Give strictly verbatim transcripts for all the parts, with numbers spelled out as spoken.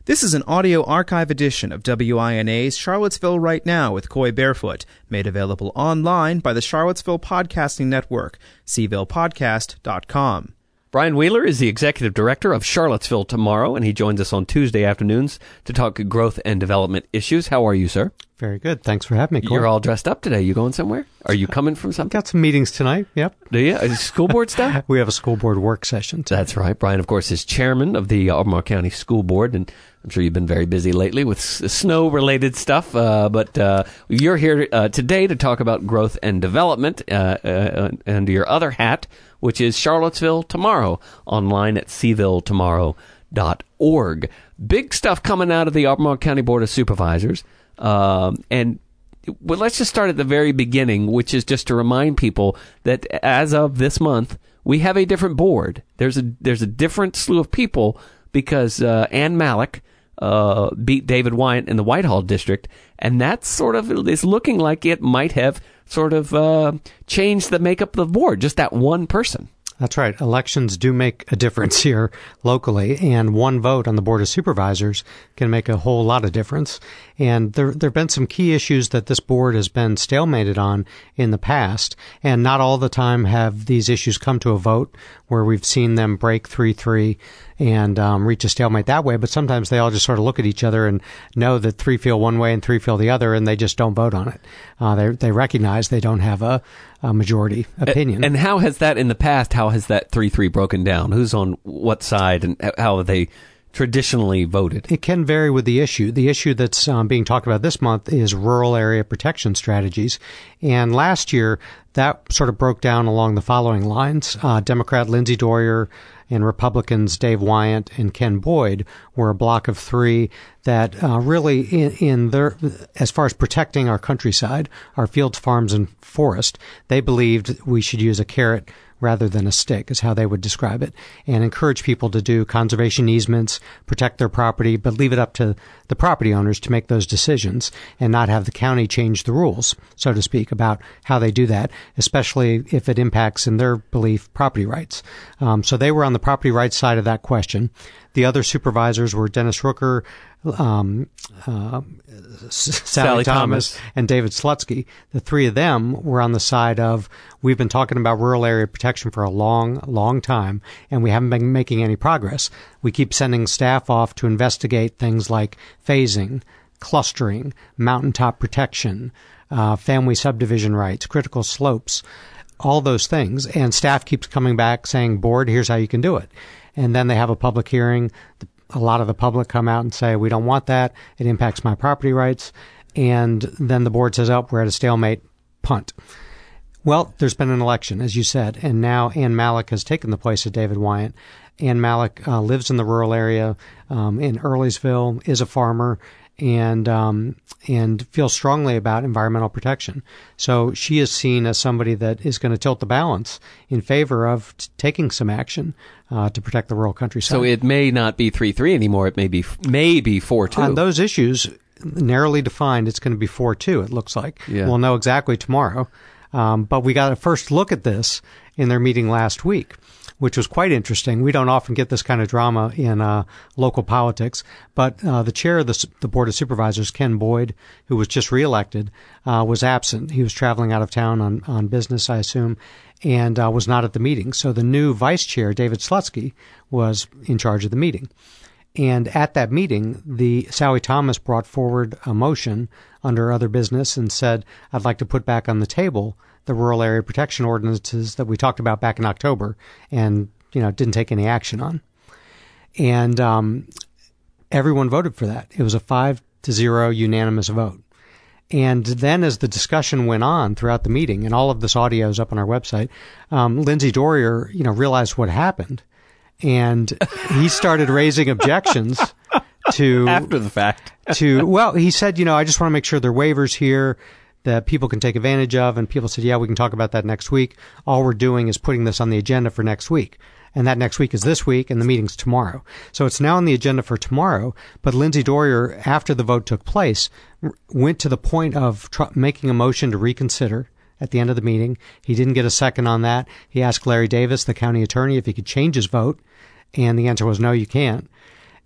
This is an audio archive edition of W I N A's Charlottesville Right Now with Coy Barefoot, made available online by the Charlottesville Podcasting Network, c ville podcast dot com. Brian Wheeler is the executive director of Charlottesville Tomorrow, and he joins us on Tuesday afternoons to talk growth and development issues. How are you, sir? Very good. Thanks for having me, Coy. You're all dressed up today. You going somewhere? Are you coming from something? Got some meetings tonight, yep. Do you? Is it school board stuff? We have a school board work session today. That's right. Brian, of course, is chairman of the Albemarle County School Board, and I'm sure you've been very busy lately with s- snow-related stuff, uh, but uh, you're here uh, today to talk about growth and development, uh, uh, and your other hat, which is Charlottesville Tomorrow, online at c ville tomorrow dot org. Big stuff coming out of the Albemarle County Board of Supervisors, um, and well, let's just start at the very beginning, which is just to remind people that as of this month, we have a different board. There's a there's a different slew of people because uh, Ann Malik uh, beat David Wyant in the Whitehall district, and that sort of is looking like it might have sort of uh, changed the makeup of the board, just that one person. That's right. Elections do make a difference here locally, and one vote on the Board of Supervisors can make a whole lot of difference. And there there have been some key issues that this board has been stalemated on in the past, and not all the time have these issues come to a vote where we've seen them break three three and um, reach a stalemate that way, but sometimes they all just sort of look at each other and know that three feel one way and three feel the other, and they just don't vote on it. Uh, they they recognize they don't have a, a majority opinion. And how has that in the past, how has that three three broken down? Who's on what side, and how have they traditionally voted? It can vary with the issue. The issue that's um, being talked about this month is rural area protection strategies. And last year, that sort of broke down along the following lines. Uh, Democrat Lindsey Doyer and Republicans Dave Wyant and Ken Boyd were a block of three that uh, really, in, in their, as far as protecting our countryside, our fields, farms, and forest, they believed we should use a carrot rather than a stick, is how they would describe it, and encourage people to do conservation easements, protect their property, but leave it up to the property owners to make those decisions and not have the county change the rules, so to speak, about how they do that, especially if it impacts, in their belief, property rights. Um, so they were on the property rights side of that question. The other supervisors were Dennis Rooker, um, uh, Sally, Sally Thomas, Thomas, and David Slutsky. The three of them were on the side of, we've been talking about rural area protection for a long, long time, and we haven't been making any progress. We keep sending staff off to investigate things like phasing, clustering, mountaintop protection, uh, family subdivision rights, critical slopes, all those things. And staff keeps coming back saying, board, here's how you can do it. And then they have a public hearing. A lot of the public come out and say, we don't want that. It impacts my property rights. And then the board says, oh, we're at a stalemate, punt. Well, there's been an election, as you said, and now Ann Malik has taken the place of David Wyant. Ann Malik uh, lives in the rural area um, in Earlysville, is a farmer, and um, and feels strongly about environmental protection. So she is seen as somebody that is going to tilt the balance in favor of t- taking some action uh, to protect the rural countryside. So it may not be three three anymore. It may be maybe four two. On those issues, narrowly defined, it's going to be four two, it looks like. Yeah. We'll know exactly tomorrow. Um, but we got a first look at this in their meeting last week, which was quite interesting. We don't often get this kind of drama in uh, local politics, but uh, the chair of the, the Board of Supervisors, Ken Boyd, who was just reelected, uh, was absent. He was traveling out of town on, on business, I assume, and uh, was not at the meeting. So the new vice chair, David Slutsky, was in charge of the meeting. And at that meeting, the Sally Thomas brought forward a motion under other business and said, I'd like to put back on the table the rural area protection ordinances that we talked about back in October and, you know, didn't take any action on. And um, everyone voted for that. It was a five to zero unanimous vote. And then as the discussion went on throughout the meeting, and all of this audio is up on our website, um, Lindsey Doyer, you know, realized what happened. And he started raising objections to... After the fact. to well, he said, you know, I just want to make sure there are waivers here that people can take advantage of. And people said, yeah, we can talk about that next week. All we're doing is putting this on the agenda for next week. And that next week is this week, and the meeting's tomorrow. So it's now on the agenda for tomorrow. But Lindsey Doyer, after the vote took place, r- went to the point of tr- making a motion to reconsider at the end of the meeting. He didn't get a second on that. He asked Larry Davis, the county attorney, if he could change his vote. And the answer was, no, you can't.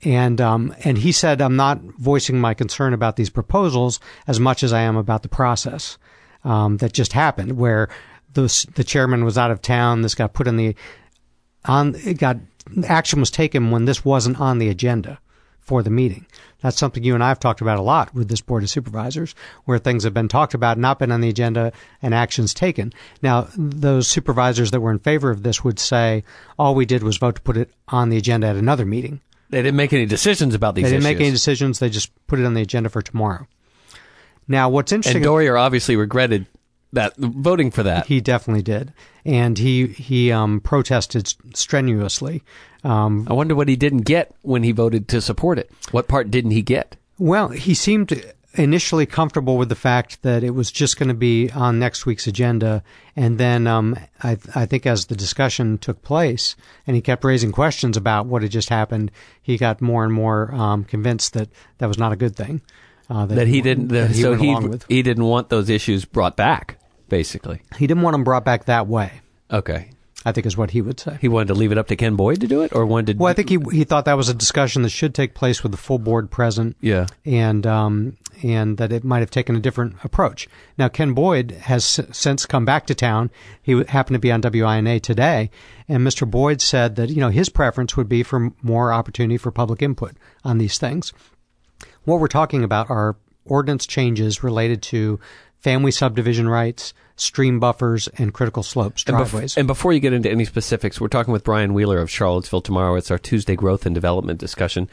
And um, and he said, I'm not voicing my concern about these proposals as much as I am about the process um, that just happened, where the the chairman was out of town. This got put in the on. It got action was taken when this wasn't on the agenda for the meeting. That's something you and I have talked about a lot with this Board of Supervisors, where things have been talked about, not been on the agenda, and actions taken. Now, those supervisors that were in favor of this would say, all we did was vote to put it on the agenda at another meeting. They didn't make any decisions about these issues. They didn't make any decisions. They just put it on the agenda for tomorrow. Now, what's interesting... And Dwyer obviously regretted that voting for that. He definitely did. And he, he um, protested strenuously. Um, I wonder what he didn't get when he voted to support it. What part didn't he get? Well, he seemed initially comfortable with the fact that it was just going to be on next week's agenda. And then um, I, I think as the discussion took place and he kept raising questions about what had just happened, he got more and more um, convinced that that was not a good thing. Uh, that, that he didn't, that he so went he, along with. he didn't want those issues brought back, basically. He didn't want them brought back that way. Okay. I think is what he would say. He wanted to leave it up to Ken Boyd to do it, or wanted to... Well, I think he he thought that was a discussion that should take place with the full board present. Yeah. And um and that it might have taken a different approach. Now, Ken Boyd has s- since come back to town. He w- happened to be on W I N A today, and Mister Boyd said that, you know, his preference would be for more opportunity for public input on these things. What we're talking about are ordinance changes related to family subdivision rights, stream buffers, and critical slopes, driveways. And, bef- and before you get into any specifics, we're talking with Brian Wheeler of Charlottesville tomorrow. It's our Tuesday growth and development discussion.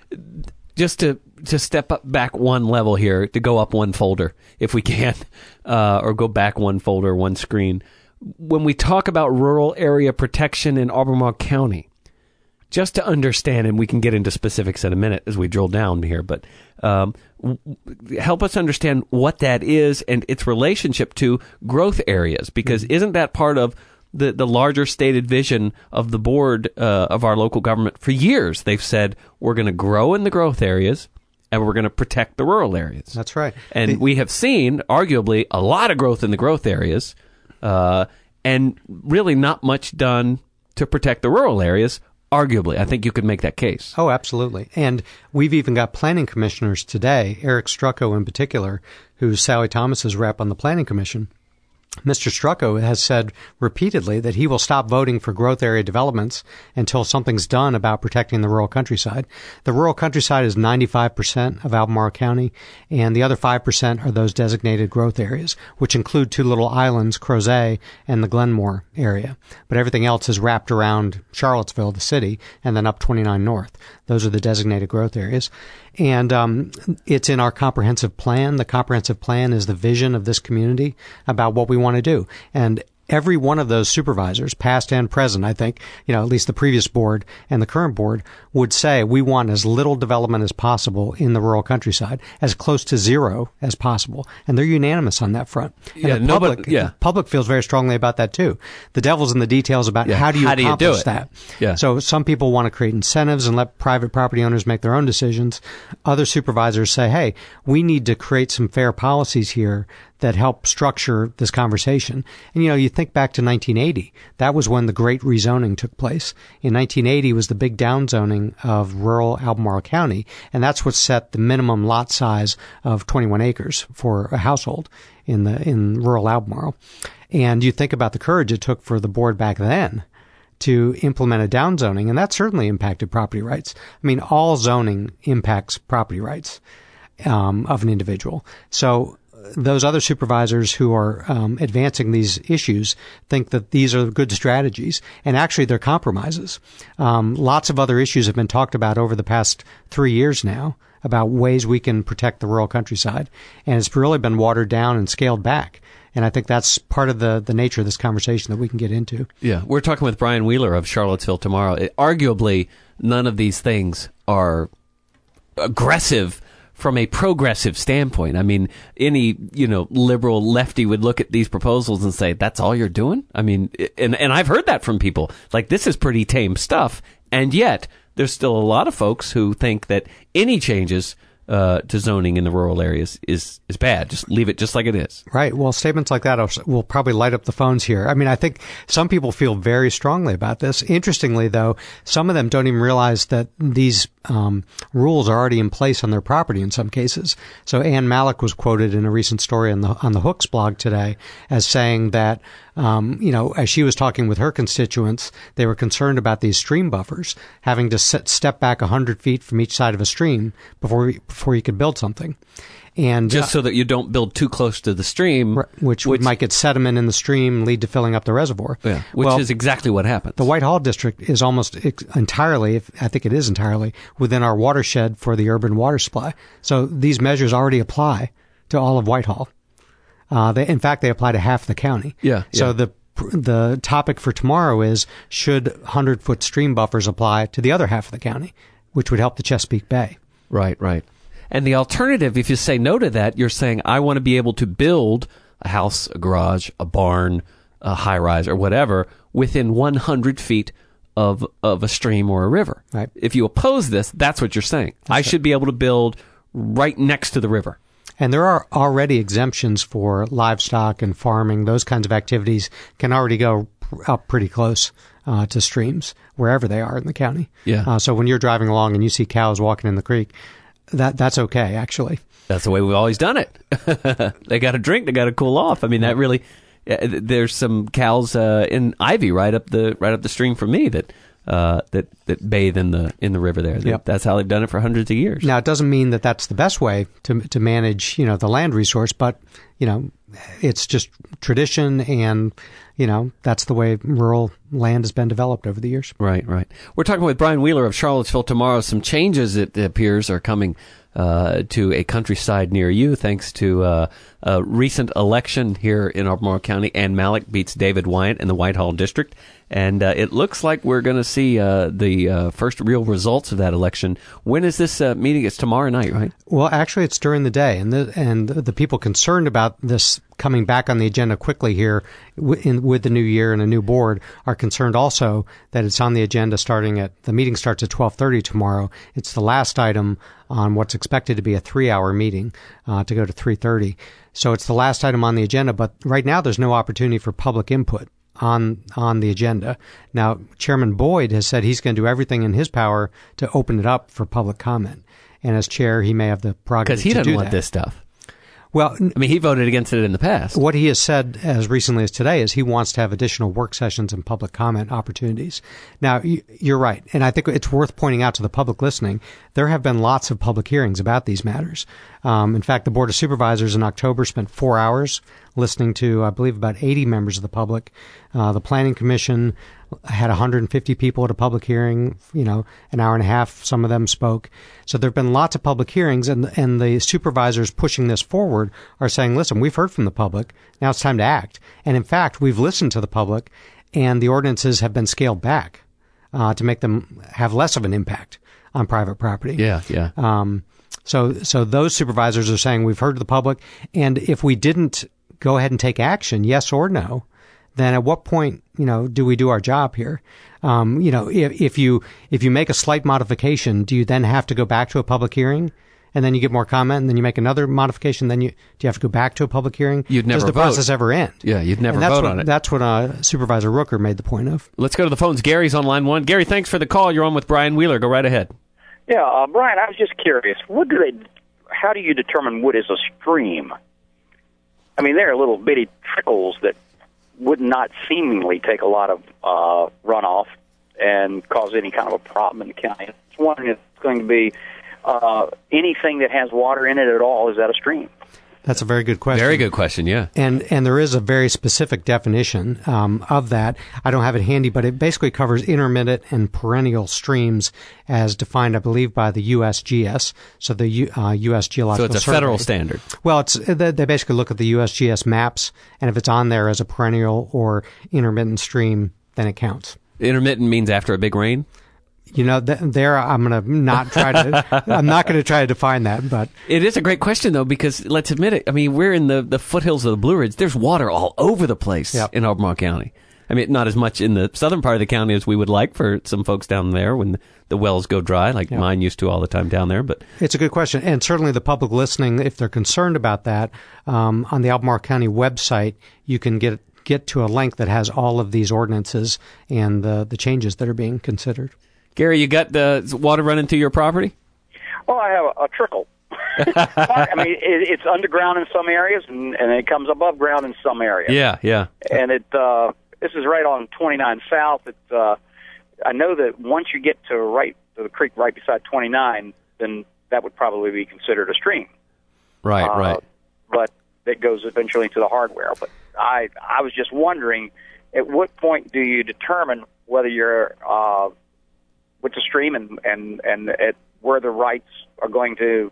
Just to, to step up back one level here, to go up one folder, if we can, uh, or go back one folder, one screen. When we talk about rural area protection in Albemarle County, just to understand, and we can get into specifics in a minute as we drill down here, but um, w- help us understand what that is and its relationship to growth areas, because isn't that part of the, the larger stated vision of the board uh, of our local government? For years, they've said, we're going to grow in the growth areas and we're going to protect the rural areas. That's right. And the- we have seen, arguably, a lot of growth in the growth areas uh, and really not much done to protect the rural areas. Arguably, I think you could make that case. Oh, absolutely. And we've even got planning commissioners today, Eric Strucco in particular, who's Sally Thomas's rep on the Planning Commission. Mister Strucco has said repeatedly that he will stop voting for growth area developments until something's done about protecting the rural countryside. The rural countryside is ninety-five percent of Albemarle County, and the other five percent are those designated growth areas, which include two little islands, Crozet and the Glenmore area. But everything else is wrapped around Charlottesville, the city, and then up twenty-nine North. Those are the designated growth areas. And um, it's in our comprehensive plan. The comprehensive plan is the vision of this community about what we want to do. And every one of those supervisors, past and present, I think, you know, at least the previous board and the current board, would say we want as little development as possible in the rural countryside, as close to zero as possible. And they're unanimous on that front. And Yeah, the nobody- public, yeah. the public feels very strongly about that too. The devil's in the details about Yeah, how do you how do you do accomplish it? that. Yeah. So some people want to create incentives and let private property owners make their own decisions. Other supervisors say, hey, we need to create some fair policies here that help structure this conversation. And, you know, you think back to nineteen eighty. That was when the great rezoning took place. In nineteen eighty was the big downzoning of rural Albemarle County, and that's what set the minimum lot size of twenty-one acres for a household in the in rural Albemarle. And you think about the courage it took for the board back then to implement a downzoning, and that certainly impacted property rights. I mean, all zoning impacts property rights um, of an individual. So those other supervisors who are um, advancing these issues think that these are good strategies, and actually they're compromises. Um, lots of other issues have been talked about over the past three years now about ways we can protect the rural countryside, and it's really been watered down and scaled back. And I think that's part of the, the nature of this conversation that we can get into. Yeah, we're talking with Brian Wheeler of Charlottesville tomorrow. It, arguably, none of these things are aggressive from a progressive standpoint. I mean, any, you know, liberal lefty would look at these proposals and say, that's all you're doing? I mean, and, and I've heard that from people. Like, this is pretty tame stuff. And yet, there's still a lot of folks who think that any changes uh, to zoning in the rural areas is, is bad. Just leave it just like it is. Right. Well, statements like that will probably light up the phones here. I mean, I think some people feel very strongly about this. Interestingly, though, some of them don't even realize that these um, rules are already in place on their property in some cases. So Ann Malik was quoted in a recent story on the on the Hooks blog today as saying that, um, you know, as she was talking with her constituents, they were concerned about these stream buffers, having to set, step back one hundred feet from each side of a stream before before you could build something. And just uh, so that you don't build too close to the stream, which, which might get sediment in the stream, lead to filling up the reservoir. Yeah, which well, is exactly what happens. The Whitehall district is almost entirely, if, I think it is entirely, within our watershed for the urban water supply. So these measures already apply to all of Whitehall. Uh, they, in fact, they apply to half the county. Yeah. So yeah. the the topic for tomorrow is, should hundred-foot stream buffers apply to the other half of the county, which would help the Chesapeake Bay. Right, right. And the alternative, if you say no to that, you're saying, I want to be able to build a house, a garage, a barn, a high-rise, or whatever, within one hundred feet of of a stream or a river. Right. If you oppose this, that's what you're saying. That's I right. should be able to build right next to the river. And there are already exemptions for livestock and farming. Those kinds of activities can already go up pretty close uh, to streams, wherever they are in the county. Yeah. Uh, so when you're driving along and you see cows walking in the creek, That that's okay, actually. That's the way we've always done it. They got to drink, they got to cool off. I mean, that really. Uh, there's some cows uh, in Ivy right up the right up the stream from me that uh, that that bathe in the in the river there. Yep. That's how they've done it for hundreds of years. Now, it doesn't mean that that's the best way to to manage, you know, the land resource, but you know, it's just tradition, and you know, that's the way rural land has been developed over the years. Right, right. We're talking with Brian Wheeler of Charlottesville tomorrow. Some changes, it appears, are coming uh, to a countryside near you, thanks to uh, a recent election here in Albemarle County. Ann Malik beats David Wyant in the Whitehall district. And uh, it looks like we're going to see uh, the uh, first real results of that election. When is this uh, meeting? It's tomorrow night, right? Well, actually, it's during the day. And the, and the people concerned about this coming back on the agenda quickly here w- in, with the new year and a new board are concerned also that it's on the agenda starting at, the meeting starts at twelve thirty tomorrow. It's the last item on what's expected to be a three-hour meeting uh, to go to three thirty. So it's the last item on the agenda, but right now there's no opportunity for public input on on the agenda. Now, Chairman Boyd has said he's going to do everything in his power to open it up for public comment. And as chair, he may have the prerogative to do that. Because he doesn't want this stuff. Well, I mean, he voted against it in the past. What he has said as recently as today is he wants to have additional work sessions and public comment opportunities. Now, you're right. And I think it's worth pointing out to the public listening, there have been lots of public hearings about these matters. Um, in fact, the Board of Supervisors in October spent four hours listening to, I believe, about eighty members of the public. Uh, the Planning Commission had one hundred fifty people at a public hearing, you know, an hour and a half, some of them spoke. So there have been lots of public hearings, and and the supervisors pushing this forward are saying, listen, we've heard from the public, now it's time to act. And in fact, we've listened to the public, and the ordinances have been scaled back uh, to make them have less of an impact on private property. Yeah, yeah. Um, so, so those supervisors are saying, we've heard the public, and if we didn't go ahead and take action, yes or no, then at what point, you know, do we do our job here? Um, you know, if, if you if you make a slight modification, do you then have to go back to a public hearing, and then you get more comment, and then you make another modification, then you do you have to go back to a public hearing? You'd never Does the vote. process ever end? Yeah, you'd never and that's vote what, on it. That's what uh, Supervisor Rooker made the point of. Let's go to the phones. Gary's on line one. Gary, thanks for the call. You're on with Brian Wheeler. Go right ahead. Yeah, uh, Brian, I was just curious. What do they? How do you determine what is a stream? I mean, there are little bitty trickles that would not seemingly take a lot of uh, runoff and cause any kind of a problem in the county. I was wondering if it's going to be uh, anything that has water in it at all. Is that a stream? That's a very good question. Very good question, yeah. And and there is a very specific definition um, of that. I don't have it handy, but it basically covers intermittent and perennial streams as defined, I believe, by the U S G S, so the U, uh, U S Geological So it's a Survey. federal standard. Well, it's they they basically look at the U S G S maps, and if it's on there as a perennial or intermittent stream, then it counts. Intermittent means after a big rain? You know, th- there I'm going to not try to. I'm not going to try to define that, but it is a great question though, because let's admit it. I mean, we're in the, the foothills of the Blue Ridge. There's water all over the place Yep. in Albemarle County. I mean, not as much in the southern part of the county as we would like for some folks down there when the wells go dry, like Yep. mine used to all the time down there. But it's a good question, and certainly the public listening, if they're concerned about that, um, on the Albemarle County website, you can get get to a link that has all of these ordinances and the the changes that are being considered. Gary, you got the water running through your property? Well, I have a, a trickle. I mean, it, it's underground in some areas, and, and it comes above ground in some areas. Yeah, yeah. And it uh, this is right on twenty-nine South. It, uh, I know that once you get to right to the creek right beside twenty-nine, then that would probably be considered a stream. Right, uh, right. But it goes eventually into the hardware. But I I was just wondering, at what point do you determine whether you're uh, with the stream and and and at where the rights are going to,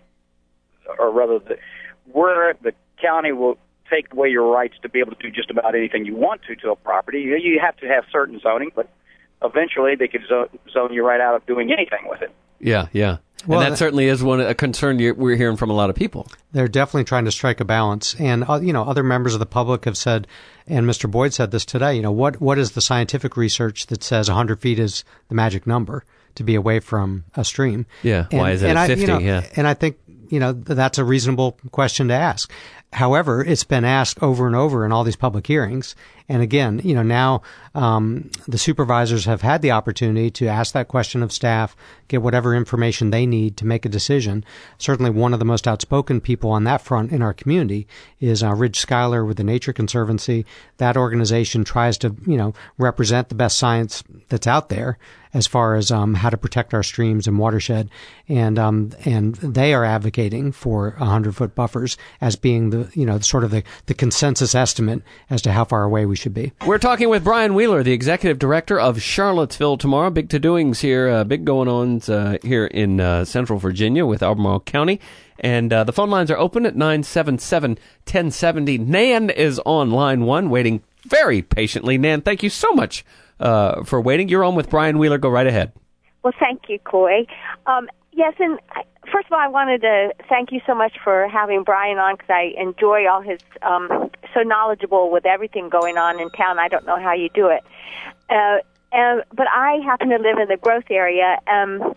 or rather, the, where the county will take away your rights to be able to do just about anything you want to to a property? You, you have to have certain zoning, but eventually they could zone, zone you right out of doing anything with it. Yeah, yeah. Well, and that certainly is one a concern you, we're hearing from a lot of people. They're definitely trying to strike a balance. And, uh, you know, other members of the public have said, and Mister Boyd said this today, you know, what what is the scientific research that says one hundred feet is the magic number to be away from a stream? Yeah, and, why is it and at I, fifty? You know, yeah. And I think, you know, that's a reasonable question to ask. However, it's been asked over and over in all these public hearings. And again, you know, now um, the supervisors have had the opportunity to ask that question of staff, get whatever information they need to make a decision. Certainly one of the most outspoken people on that front in our community is uh, Ridge Schuyler with the Nature Conservancy. That organization tries to, you know, represent the best science that's out there as far as um, how to protect our streams and watershed. And um, and they are advocating for one hundred foot buffers as being the, you know, sort of the, the consensus estimate as to how far away we should be. We're talking with Brian Wheeler, the executive director of Charlottesville Tomorrow. Big to-doings here, uh, big going-ons uh, here in uh, Central Virginia with Albemarle County. And uh, the phone lines are open at nine seven seven, one oh seven oh. Nan is on line one, waiting very patiently. Nan, thank you so much uh, for waiting. You're on with Brian Wheeler. Go right ahead. Well, thank you, Coy. Um, yes, and first of all, I wanted to thank you so much for having Brian on, because I enjoy all his, um, so knowledgeable with everything going on in town. I don't know how you do it. Uh, and, but I happen to live in the growth area. Um,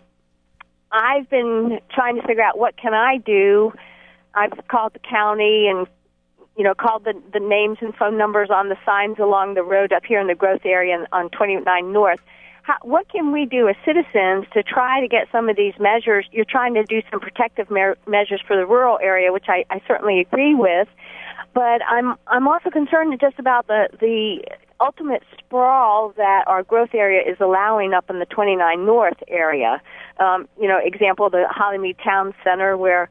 I've been trying to figure out what can I do. I've called the county and, you know, called the, the names and phone numbers on the signs along the road up here in the growth area on twenty-nine North. How, what can we do as citizens to try to get some of these measures? You're trying to do some protective me- measures for the rural area, which I, I certainly agree with. But I'm I'm also concerned just about the, the ultimate sprawl that our growth area is allowing up in the twenty-nine North area. Um, you know, example, the Hollymead Town Center, where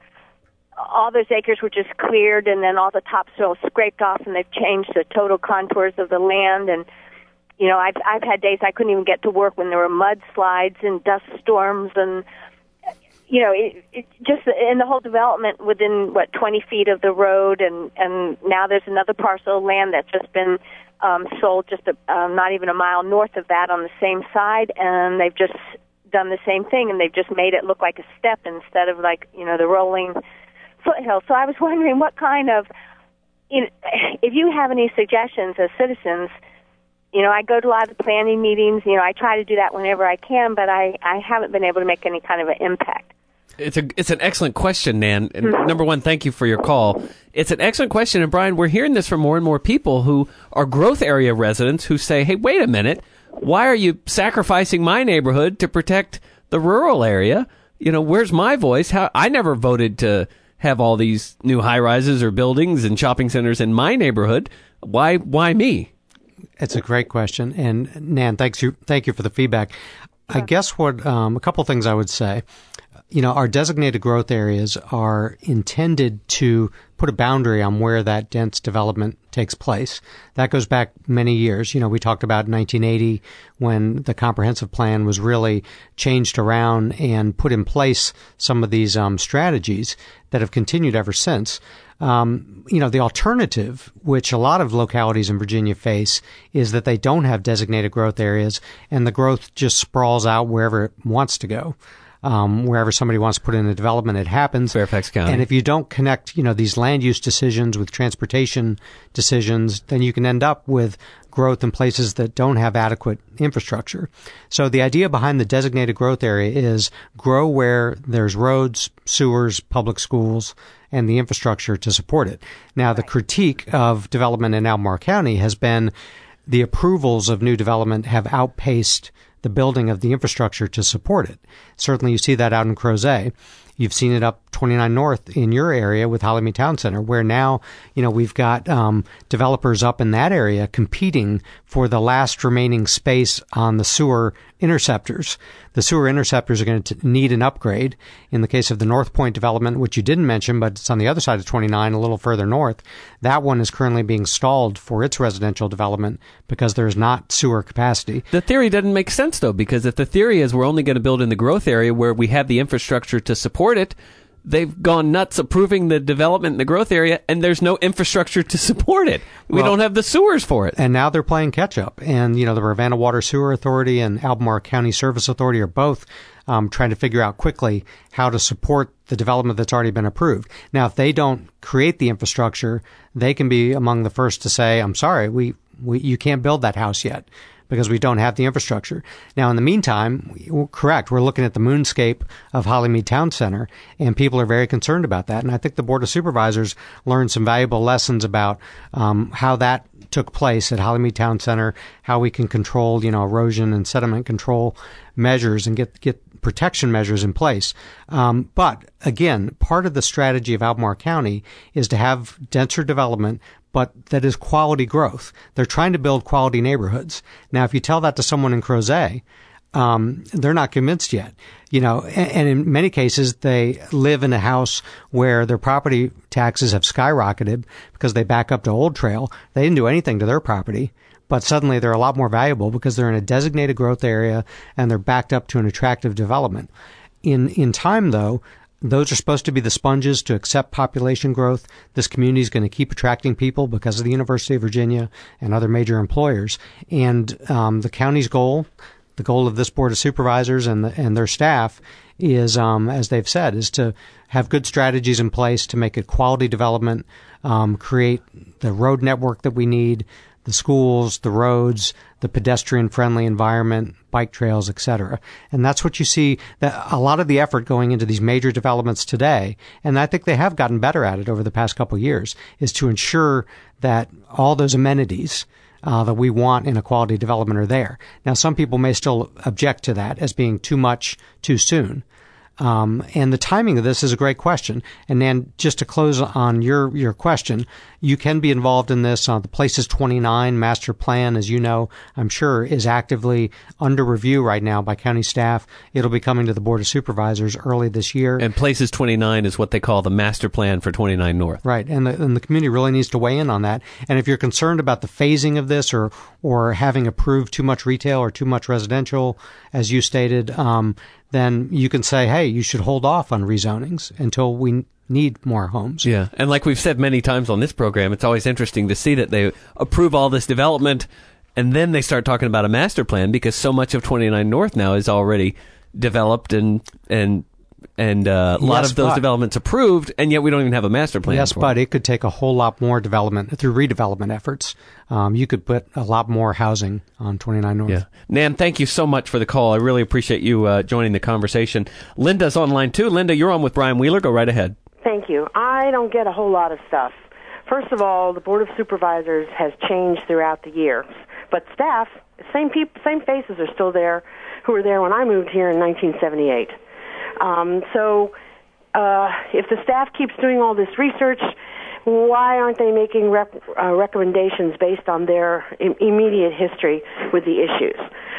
all those acres were just cleared and then all the topsoil scraped off, and they've changed the total contours of the land. And you know, I've I've had days I couldn't even get to work when there were mudslides and dust storms, and you know, it, it just in the whole development within what twenty feet of the road, and and now there's another parcel of land that's just been um, sold just a, uh, not even a mile north of that on the same side, and they've just done the same thing, and they've just made it look like a step instead of like, you know, the rolling foothill. So I was wondering what kind of, you know, if you have any suggestions as citizens. You know, I go to a lot of the planning meetings. You know, I try to do that whenever I can, but I, I haven't been able to make any kind of an impact. It's a it's an excellent question, Nan. And number one, thank you for your call. It's an excellent question, and Brian, we're hearing this from more and more people who are growth area residents who say, "Hey, wait a minute, why are you sacrificing my neighborhood to protect the rural area? You know, where's my voice? How I never voted to have all these new high rises or buildings and shopping centers in my neighborhood. Why why me?" It's a great question, and Nan, thanks you, thank you for the feedback. I guess what um, a couple things I would say. You know, our designated growth areas are intended to put a boundary on where that dense development takes place. That goes back many years. You know, we talked about nineteen eighty when the comprehensive plan was really changed around and put in place some of these um, strategies that have continued ever since. Um, you know, the alternative, which a lot of localities in Virginia face, is that they don't have designated growth areas and the growth just sprawls out wherever it wants to go. Um, wherever somebody wants to put in a development, it happens. Fairfax County. And if you don't connect, you know, these land use decisions with transportation decisions, then you can end up with growth in places that don't have adequate infrastructure. So the idea behind the designated growth area is grow where there's roads, sewers, public schools, and the infrastructure to support it. Now, right. The critique of development in Albemarle County has been the approvals of new development have outpaced the building of the infrastructure to support it. Certainly you see that out in Crozet. You've seen it up twenty-nine North in your area with Hollymead Town Center, where now, you know, we've got um, developers up in that area competing for the last remaining space on the sewer interceptors. The sewer interceptors are going to need an upgrade. In the case of the North Point development, which you didn't mention, but it's on the other side of twenty-nine, a little further north, that one is currently being stalled for its residential development because there's not sewer capacity. The theory doesn't make sense, though, because if the theory is we're only going to build in the growth area where we have the infrastructure to support it, they've gone nuts approving the development in the growth area, and there's no infrastructure to support it. We well, don't have the sewers for it. And now they're playing catch up. And, you know, the Ravenna Water Sewer Authority and Albemarle County Service Authority are both um, trying to figure out quickly how to support the development that's already been approved. Now, if they don't create the infrastructure, they can be among the first to say, I'm sorry, we, we you can't build that house yet, because we don't have the infrastructure. Now, in the meantime, we're correct, we're looking at the moonscape of Hollymead Town Center, and people are very concerned about that. And I think the Board of Supervisors learned some valuable lessons about um, how that took place at Hollymead Town Center, how we can control, you know, erosion and sediment control measures and get get protection measures in place. Um, but again, part of the strategy of Albemarle County is to have denser development, but that is quality growth. They're trying to build quality neighborhoods. Now, if you tell that to someone in Crozet, um, they're not convinced yet. You know, and, and in many cases, they live in a house where their property taxes have skyrocketed because they back up to Old Trail. They didn't do anything to their property, but suddenly they're a lot more valuable because they're in a designated growth area and they're backed up to an attractive development. In, in time, though, those are supposed to be the sponges to accept population growth. This community is going to keep attracting people because of the University of Virginia and other major employers. And um, the county's goal, the goal of this Board of Supervisors and the, and their staff is, um, as they've said, is to have good strategies in place to make it quality development, um, create the road network that we need, the schools, the roads, the pedestrian-friendly environment, bike trails, et cetera. And that's what you see, that a lot of the effort going into these major developments today, and I think they have gotten better at it over the past couple of years, is to ensure that all those amenities uh, that we want in a quality development are there. Now, some people may still object to that as being too much too soon. Um, and the timing of this is a great question. And then just to close on your, your question, you can be involved in this. Uh, the Places twenty-nine master plan, as you know, I'm sure is actively under review right now by county staff. It'll be coming to the Board of Supervisors early this year. And Places twenty-nine is what they call the master plan for twenty-nine North. Right. And the, and the community really needs to weigh in on that. And if you're concerned about the phasing of this or, or having approved too much retail or too much residential, as you stated, um, then you can say, hey, you should hold off on rezonings until we need more homes. Yeah, and like we've said many times on this program, it's always interesting to see that they approve all this development and then they start talking about a master plan because so much of twenty-nine North now is already developed and and and uh, a lot yes, of those but, developments approved, and yet we don't even have a master plan. Yes, for but it. it could take a whole lot more development through redevelopment efforts. Um, you could put a lot more housing on twenty-nine North. Yeah. Nan, thank you so much for the call. I really appreciate you uh, joining the conversation. Linda's online too. Linda, you're on with Brian Wheeler. Go right ahead. Thank you. I don't get a whole lot of stuff. First of all, the Board of Supervisors has changed throughout the years, but staff, same people, same faces are still there who were there when I moved here in nineteen seventy-eight. Um, so uh, if the staff keeps doing all this research, why aren't they making rep, uh, recommendations based on their im- immediate history with the issues?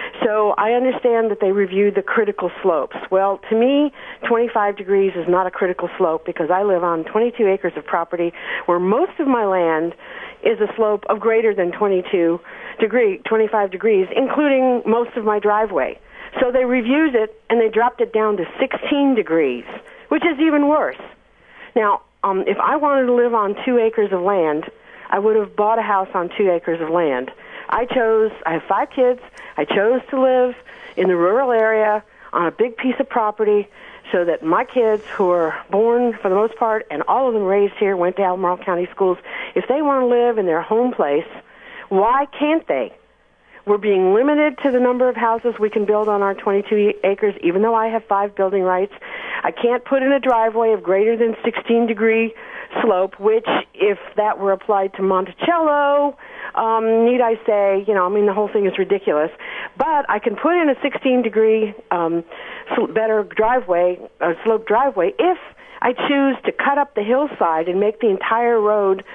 So I understand that they reviewed the critical slopes. Well, to me, twenty-five degrees is not a critical slope because I live on twenty-two acres of property where most of my land is a slope of greater than twenty-two degree, twenty-five degrees, including most of my driveway. So they reviewed it and they dropped it down to sixteen degrees, which is even worse. Now, um, if I wanted to live on two acres of land, I would have bought a house on two acres of land. I chose, I have five kids, I chose to live in the rural area on a big piece of property so that my kids, who are born for the most part, and all of them raised here, went to Albemarle County schools, if they want to live in their home place, why can't they? We're being limited to the number of houses we can build on our twenty-two acres, even though I have five building rights. I can't put in a driveway of greater than sixteen degree slope, which, if that were applied to Monticello, um, need I say, you know, I mean, the whole thing is ridiculous. But I can put in a sixteen degree um, better driveway, uh, slope driveway, if I choose to cut up the hillside and make the entire road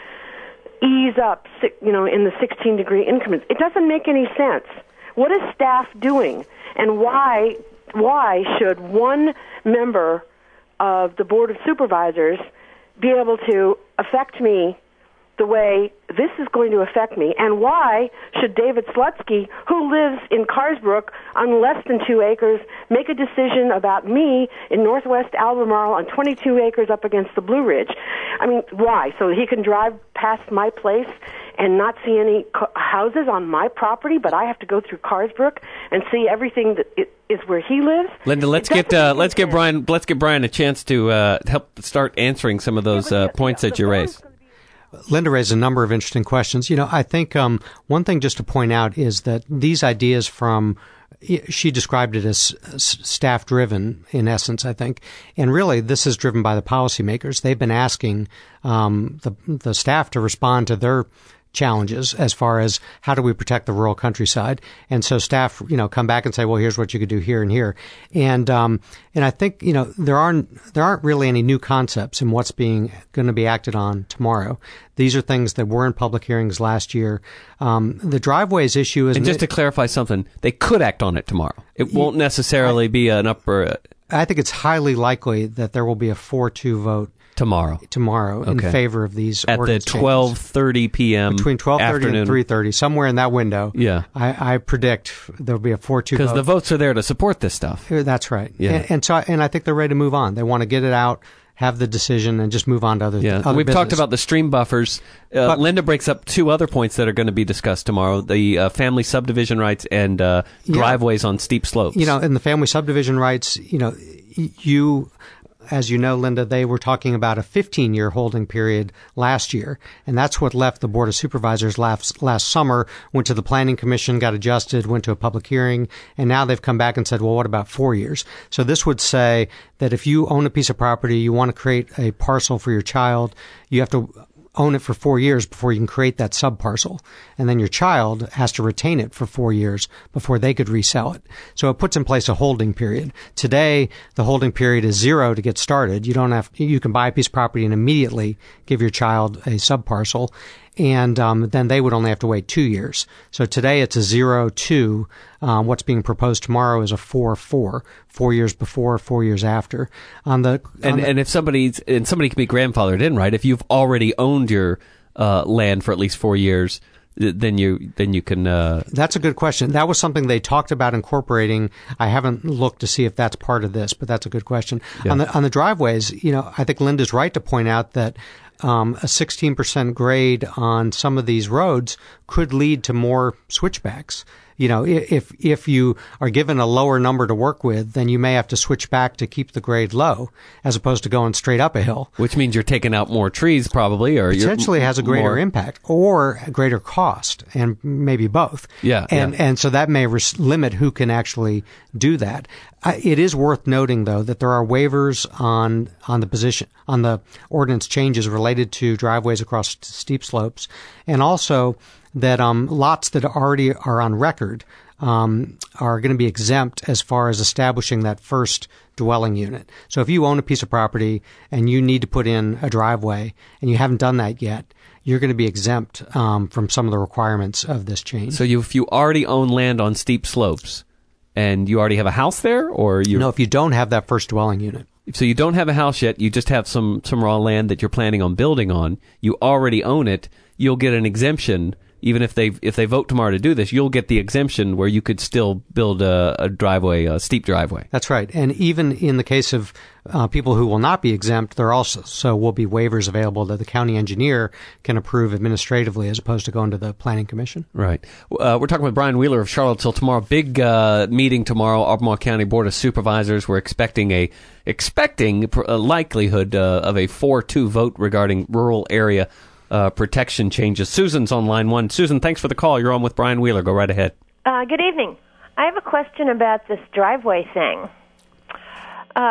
ease up, you know, in the sixteen degree increments. It doesn't make any sense. What is staff doing, and why why should one member of the Board of Supervisors be able to affect me the way this is going to affect me? And why should David Slutsky, who lives in Carsbrook on less than two acres, make a decision about me in northwest Albemarle on twenty-two acres up against the Blue Ridge? I mean, why? So he can drive past my place and not see any co- houses on my property, but I have to go through Carsbrook and see everything that it is where he lives? Linda, let's get uh, let's get Brian let's get Brian a chance to uh, help start answering some of those uh, points that you raised. Linda raised a number of interesting questions. You know, I think um, one thing just to point out is that these ideas from, she described it as staff-driven, in essence, I think. And really, this is driven by the policymakers. They've been asking um, the the staff to respond to their challenges as far as how do we protect the rural countryside. And so staff, you know, come back and say, well, here's what you could do here and here. And, um, and I think, you know, there aren't, there aren't really any new concepts in what's being, going to be acted on tomorrow. These are things that were in public hearings last year. Um, the driveways issue is... And just to clarify something, they could act on it tomorrow. It won't necessarily I, be an upper... I think it's highly likely that there will be a four two vote tomorrow tomorrow okay. in favor of these at the twelve thirty p.m. between twelve thirty afternoon. and three thirty, somewhere in that window. Yeah, I, I predict there'll be a four two because the votes are there to support this stuff. That's right. Yeah, and, and so and I think they're ready to move on. They want to get it out, have the decision, and just move on to other. Yeah, other we've business. talked about the stream buffers. Uh, but, Linda breaks up two other points that are going to be discussed tomorrow: the uh, family subdivision rights and uh, driveways yeah. on steep slopes. You know, in the family subdivision rights, you know, you. As you know, Linda, they were talking about a fifteen-year holding period last year, and that's what left the Board of Supervisors last, last summer, went to the Planning Commission, got adjusted, went to a public hearing, and now they've come back and said, well, what about four years? So this would say that if you own a piece of property, you want to create a parcel for your child, you have to own it for four years before you can create that subparcel. And then your child has to retain it for four years before they could resell it. So it puts in place a holding period. Today, the holding period is zero to get started. You don't have, you can buy a piece of property and immediately give your child a subparcel. And um, then they would only have to wait two years. So today it's a zero two. Um, what's being proposed tomorrow is a four four. Four years before, four years after. On the on and the, and if somebody's and somebody can be grandfathered in, right? If you've already owned your uh, land for at least four years, then you then you can. Uh, that's a good question. That was something they talked about incorporating. I haven't looked to see if that's part of this, but that's a good question. Yeah. On the on the driveways, you know, I think Linda's right to point out that. Um, a sixteen percent grade on some of these roads could lead to more switchbacks. You know, if if you are given a lower number to work with, then you may have to switch back to keep the grade low, as opposed to going straight up a hill. Which means you're taking out more trees, probably, or potentially you're has a greater more... impact or a greater cost, and maybe both. Yeah, and yeah. and so that may res- limit who can actually do that. Uh, it is worth noting, though, that there are waivers on on the position on the ordinance changes related to driveways across steep slopes, and also that um, lots that already are on record um, are going to be exempt as far as establishing that first dwelling unit. So if you own a piece of property and you need to put in a driveway and you haven't done that yet, you're going to be exempt um, from some of the requirements of this change. So you, if you already own land on steep slopes and you already have a house there, or you no, if you don't have that first dwelling unit. So you don't have a house yet, you just have some, some raw land that you're planning on building on, you already own it, you'll get an exemption. Even if they if they vote tomorrow to do this, you'll get the exemption where you could still build a, a driveway, a steep driveway. That's right. And even in the case of uh, people who will not be exempt, there also so will be waivers available that the county engineer can approve administratively as opposed to going to the planning commission. Right. Uh, we're talking with Brian Wheeler of Charlottesville tomorrow. Big uh, meeting tomorrow, Albemarle County Board of Supervisors. We're expecting a expecting a likelihood uh, of a four two vote regarding rural area Uh, protection changes. Susan's on line one. Susan, thanks for the call. You're on with Brian Wheeler. Go right ahead. Uh, good evening. I have a question about this driveway thing. Uh,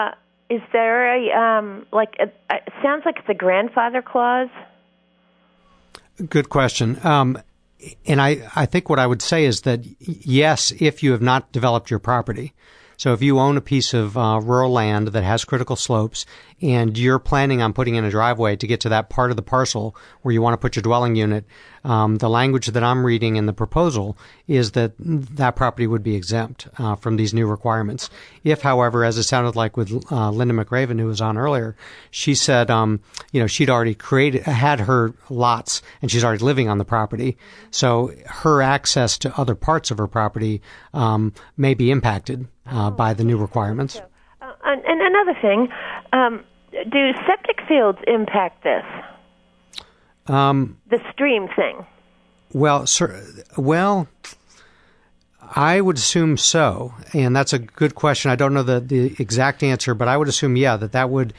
is there a um, like a, it sounds like it's a grandfather clause? Good question. Um, and I, I think what I would say is that yes, if you have not developed your property. So if you own a piece of uh, rural land that has critical slopes and you're planning on putting in a driveway to get to that part of the parcel where you want to put your dwelling unit, um, the language that I'm reading in the proposal is that that property would be exempt uh, from these new requirements. If, however, as it sounded like with uh, Linda McRaven, who was on earlier, she said, um, you know, she'd already created, had her lots and she's already living on the property. So her access to other parts of her property um, may be impacted Uh, by the new requirements. Uh, and, and another thing, um, do septic fields impact this? Um, the stream thing. Well, sir, well, I would assume so, and that's a good question. I don't know the, the exact answer, but I would assume, yeah, that that would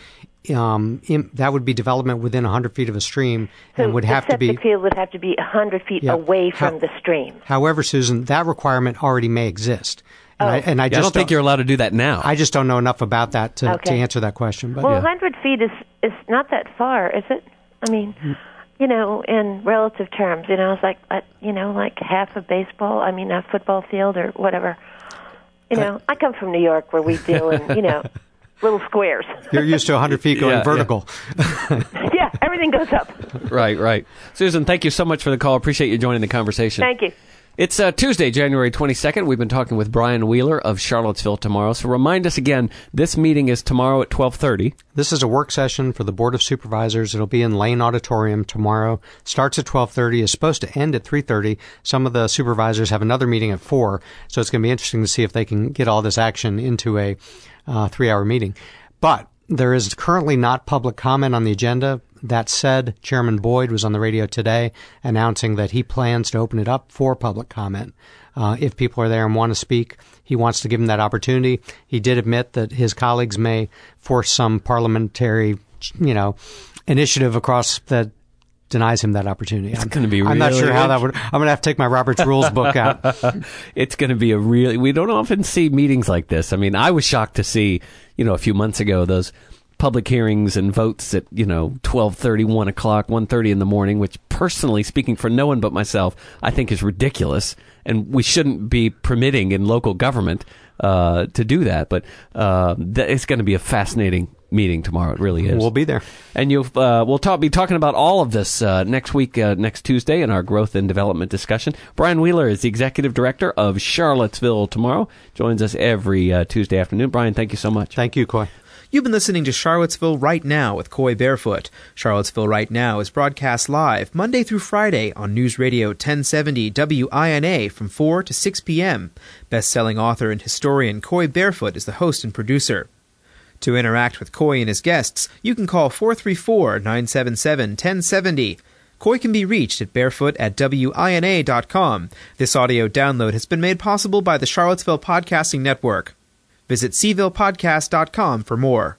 um, im- that would be development within one hundred feet of a stream, so and would have to be. The septic field would have to be one hundred feet yeah, away from How, the stream. However, Susan, that requirement already may exist. And, oh. I, and I, yeah, just I don't think don't, you're allowed to do that now. I just don't know enough about that to, okay. to answer that question. But well, yeah. one hundred feet is is not that far, is it? I mean, you know, in relative terms, you know, it's like, uh, you know, like half a baseball, I mean, a football field or whatever. You know, uh, I come from New York where we deal in, you know, little squares. You're used to one hundred feet going yeah, vertical. Yeah. yeah, everything goes up. Right, right. Susan, thank you so much for the call. Appreciate you joining the conversation. Thank you. It's uh, Tuesday, January twenty-second. We've been talking with Brian Wheeler of Charlottesville Tomorrow. So remind us again, this meeting is tomorrow at twelve thirty. This is a work session for the Board of Supervisors. It'll be in Lane Auditorium tomorrow. Starts at twelve thirty. Is supposed to end at three thirty. Some of the supervisors have another meeting at four. So it's going to be interesting to see if they can get all this action into a uh, three-hour meeting. But there is currently not public comment on the agenda. That said, Chairman Boyd was on the radio today announcing that he plans to open it up for public comment. Uh, if people are there and want to speak, he wants to give them that opportunity. He did admit that his colleagues may force some parliamentary, you know, initiative across that denies him that opportunity. It's going to be. I'm really not sure how that would. I'm going to have to take my Robert's Rules book out. It's going to be a really. We don't often see meetings like this. I mean, I was shocked to see, you know, a few months ago those public hearings and votes at, you know, twelve thirty, one o'clock, one thirty in the morning, which personally, speaking for no one but myself, I think is ridiculous. And we shouldn't be permitting in local government uh, to do that. But uh, th- it's going to be a fascinating meeting tomorrow. It really is. We'll be there. And you'll, uh, we'll talk, be talking about all of this uh, next week, uh, next Tuesday in our growth and development discussion. Brian Wheeler is the executive director of Charlottesville Tomorrow. Joins us every uh, Tuesday afternoon. Brian, thank you so much. Thank you, Coy. You've been listening to Charlottesville Right Now with Coy Barefoot. Charlottesville Right Now is broadcast live Monday through Friday on News Radio ten seventy W I N A from four to six p.m. Best-selling author and historian Coy Barefoot is the host and producer. To interact with Coy and his guests, you can call four three four, nine seven seven, one zero seven zero. Coy can be reached at barefoot at W I N A dot com. This audio download has been made possible by the Charlottesville Podcasting Network. Visit seville podcast dot com for more.